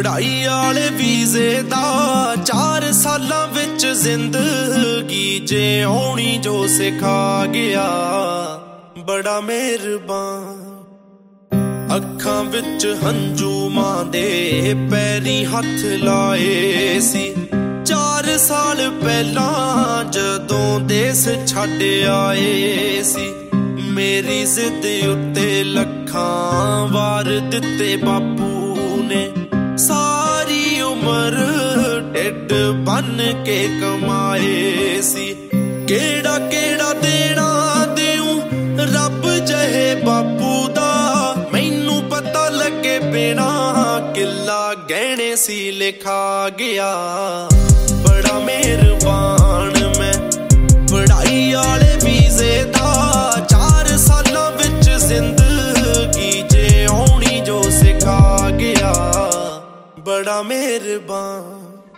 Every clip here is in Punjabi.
ਪੜ੍ਹਾਈ ਵਾਲੇ ਵੀਜ਼ੇ ਦਾ 4 ਸਾਲਾਂ ਵਿੱਚ ਜ਼ਿੰਦਗੀ ਜਿਉਣੀ ਜੋ ਸਿਖਾ ਗਿਆ, ਬੜਾ ਮਿਹਰਬਾਨ। ਅੱਖਾਂ ਵਿੱਚ ਹੰਝੂ ਮਾਂ ਦੇ ਪੈਰੀਂ ਹੱਥ ਲਾਏ ਸੀ 4 ਸਾਲ ਪਹਿਲਾਂ ਜਦੋਂ ਦੇਸ ਛੱਡ ਆਏ ਸੀ। ਮੇਰੀ ਜ਼ਿੱਦ ਉੱਤੇ ਲੱਖਾਂ ਵਾਰ ਦਿੱਤੇ ਬਾਪੂ ਨੇ, ਸਾਰੀ ਉਮਰ ਢਿੱਡ ਬੰਨ ਕੇ ਕਮਾਏ ਸੀ। ਕਿਹੜਾ ਕਿਹੜਾ ਦੇਣਾ ਦਿਉ ਰੱਬ ਜਹੇ ਬਾਪੂ ਦਾ, ਮੈਨੂੰ ਪਤਾ ਲੱਗੇ ਬਿਨਾ ਕਿੱਲਾ ਗਹਿਣੇ ਸੀ ਲਿਖਾ ਗਿਆ, ਬੜਾ ਮਿਹਰਬਾਨ ਮੈਂ। ਪੜ੍ਹਾਈ ਵਾਲੇ ਵੀਜ਼ੇ ਦਾ 4 ਸਾਲਾਂ ਵਿੱਚ ਜ਼ਿੰਦਗੀ ਜਿਉਣੀ ਜੋ ਸਿਖਾ ਗਿਆ, ਬੜਾ ਮਿਹਰਬਾਨ।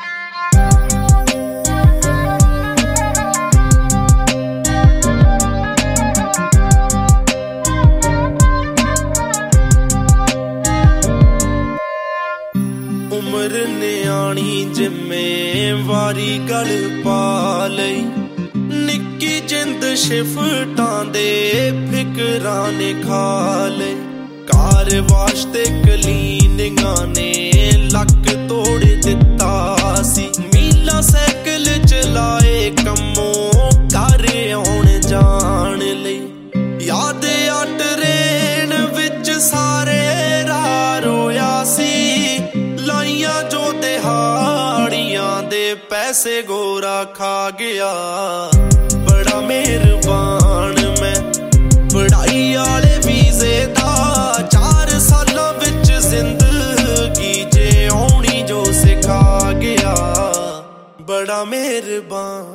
ਉਮਰ ਨਿਆਣੀ ਜ਼ਿੰਮੇਵਾਰੀ ਗਲ ਪਾ ਲਈ, ਨਿੱਕੀ ਜਿੰਦ ਸ਼ਿਫਟਾਂ ਦੇ ਫਿਕਰਾਂ ਨੇ ਖਾ ਲਏ। ਕਾਰ ਵਾਸਤੇ ਕਲੀਨਿੰਗਾਂ ਨੇ ਲੱਕ ਤੋੜ ਦਿੱਤਾ ਸੀ, ਮੀਲਾਂ ਸਾਈਕਲ ਚਲਾਏ ਕੰਮੋਂ ਘਰ ਆਉਣ ਜਾਣ ਲਈ। ਯਾਦ ਆ ਟਰੇਨ ਵਿੱਚ ਸਾਰੇ ਰਾਹ ਰੋਇਆ ਸੀ, ਲਾਈਆਂ ਜੋ ਦਿਹਾੜੀਆਂ ਦੇ ਪੈਸੇ ਗੋਰਾ ਖਾ ਗਿਆ, ਬੜਾ ਮਿਹਰਬਾਨ ਮੈਂ। ਪੜ੍ਹਾਈ ਵਾਲੇ ਵੀਜ਼ੇ ਦਾ 4 ਸਾਲਾਂ ਵਿੱਚ ਜ਼ਿੰਦਗੀ ਜਿਉਣੀ ਜੋ ਸਿਖਾ ਗਿਆ, ਬੜਾ ਮਿਹਰਬਾਨ।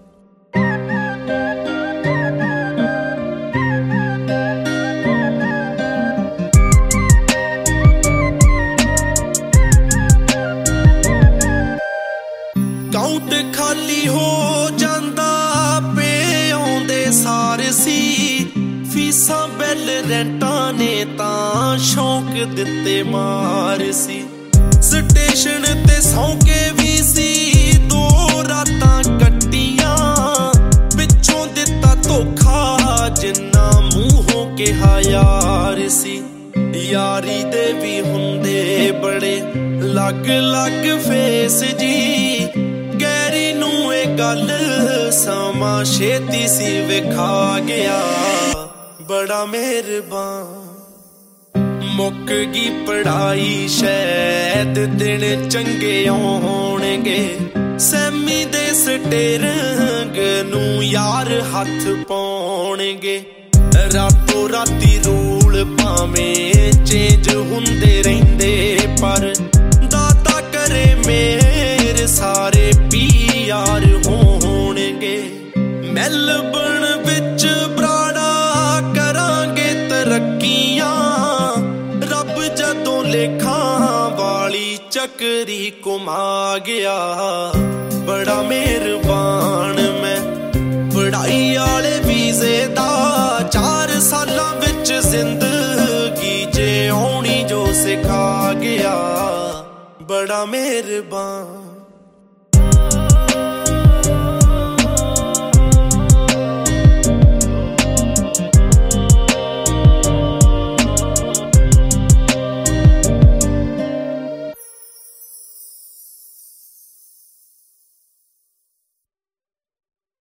ਕਾਊਂਟ ਖਾਲੀ ਹੋ ਜਾਂਦਾ ਪੇ ਆਉਂਦੇ ਸਾਰ ਸੀ, ਫੀਸਾਂ ਬਿੱਲ ਰੈਂਟਾਂ ਨੇ ਤਾਂ ਸ਼ੌਂਕ ਦਿੱਤੇ ਮਾਰ ਸੀ। ਸਟੇਸ਼ਨ ਤੇ ਸੌਂਕੇ ਵੀ ਸੀ 2 ਰਾਤਾਂ ਕੱਟੀਆਂ, ਪਿੱਛੋਂ ਦਿੱਤਾ ਧੋਖਾ ਜਿੰਨਾ ਮੂੰਹੋਂ ਕਿਹਾ ਯਾਰ ਸੀ। ਯਾਰੀ ਦੇ ਵੀ ਹੁੰਦੇ ਬੜੇ ਲੱਗ ਲੱਗ ਫੇਸ ਜੀ, ਗੈਰੀ ਨੂੰ ਇਹ ਗੱਲ ਸਮਾਂ ਛੇਤੀ ਸੀ ਵਿਖਾ ਗਿਆ, ਬੜਾ ਮਿਹਰਬਾਨ। ਮੁੱਕ ਗਈ ਪੜ੍ਹਾਈ ਸ਼ਾਇਦ ਦਿਨ ਚੰਗੇ ਆਉਣਗੇ, ਸੈਮੀ ਦੇ ਸਟੇਰਿੰਗ ਨੂੰ ਯਾਰ ਹੱਥ ਪਾਉਣਗੇ। ਰਾਤੋਂ ਰਾਤੀ ਰੂਲ ਭਾਵੇਂ ਚੇਂਜ ਹੁੰਦੇ ਰਹਿੰਦੇ, ਪਰ ਦਾਤਾ ਕਰੇ ਮੇਰੇ ਸਾਰੇ PR ਹੋਣਗੇ। ਮੈਲਬਰਨ ਵਿੱਚ ਬਰਾੜਾ ਕਰਾਂਗੇ ਤਰੱਕੀਆਂ, ਰੱਬ ਜਦੋਂ ਲੇਖਾਂ ਵਾਲੀ ਚੱਕਰੀ ਘੁਮਾ ਗਿਆ, ਬੜਾ ਮਿਹਰਬਾਨ ਮੈਂ। ਪੜ੍ਹਾਈ ਵਾਲੇ ਵੀਜ਼ੇ ਦਾ 4 ਸਾਲਾਂ ਵਿੱਚ ਜ਼ਿੰਦਗੀ ਜਿਉਣੀ ਜੋ ਸਿਖਾ ਗਿਆ, ਬੜਾ ਮਿਹਰਬਾਨ।